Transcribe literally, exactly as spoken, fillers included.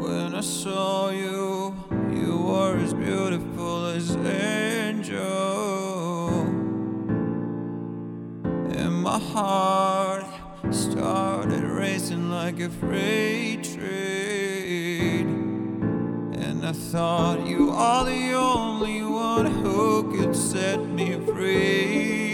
When I saw you, you were as beautiful as an angel. And my heart started racing like a freight train. And I thought you are the only one who could set me free.